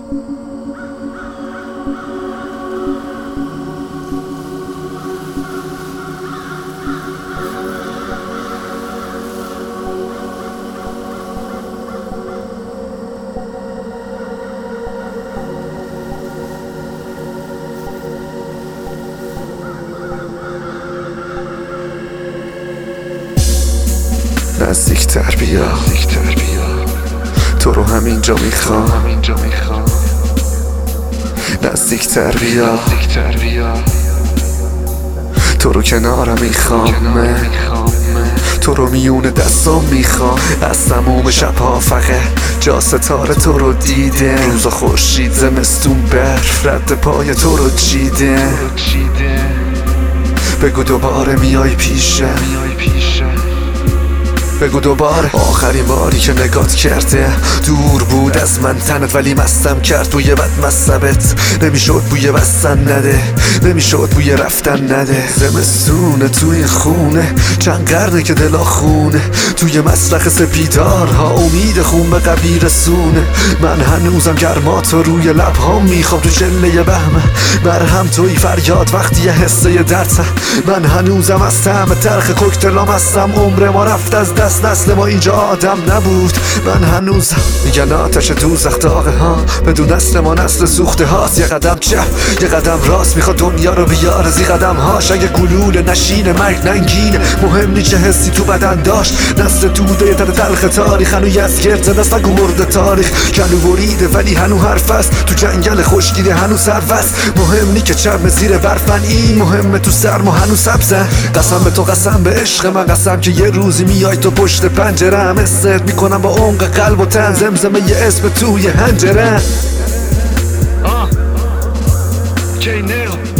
نزدیکتر بیا، تو رو همینجا میخوام. نزدیکتر بیا، تو رو کنارم میخوام. تو رو میون دستام میخوام. از تموم شبها فقط جا ستاره تو رو دیده. روزا خورشید، زمستون برف، رد پای تو رو چیده. بگو دوباره میای پیشم، بگو دوباره. آخرین باری که نگات کرده دور بود از من تنت، ولی مستم کرد توی بد مصبت. نمیشد بوی بستن نده، نمیشد بوی رفتن نده. زمستونه توی خونه، چند قرنه که دلا خونه. توی مسرح سپیدارها امید خون به قبی رسونه. من هنوزم گرماتو روی لبهام میخوام، تو جله بهمه مرهم توی فریاد وقتی یه حسه درد. من هنوزم از طعم تلخ کوکتلام هستم. عمر ما رفت از دست، نسل ما اینجا آدم نبود. من هنوزم میگن آتش دوزخ داغه ها، بدون نسل ما نسل سوخته هاست. یه قدم چپ یه قدم راست، میخواد دنیا رو بیاره زی قدم هاش. اگه گلوله نشینه مرگ ننگینه، مهم نی چه حسی تو بدن داشت. نسل توده تر تلخ تاریخ، هنو یزگرد زده است نگو مرد تاریخ. کنو بریده ولی هنو حرف است، تو جنگل خشکیده هنو سروست. مهم نی که چرم زیر برفن، این مهمه تو سرما هنو سبزن. قسم به تو، قسم به عشق من، قسم که یه روزی میای تو پشت پنجره هم استرد میکنم با عمق قلب و تن. زمزمه یه اسم توی هنجره.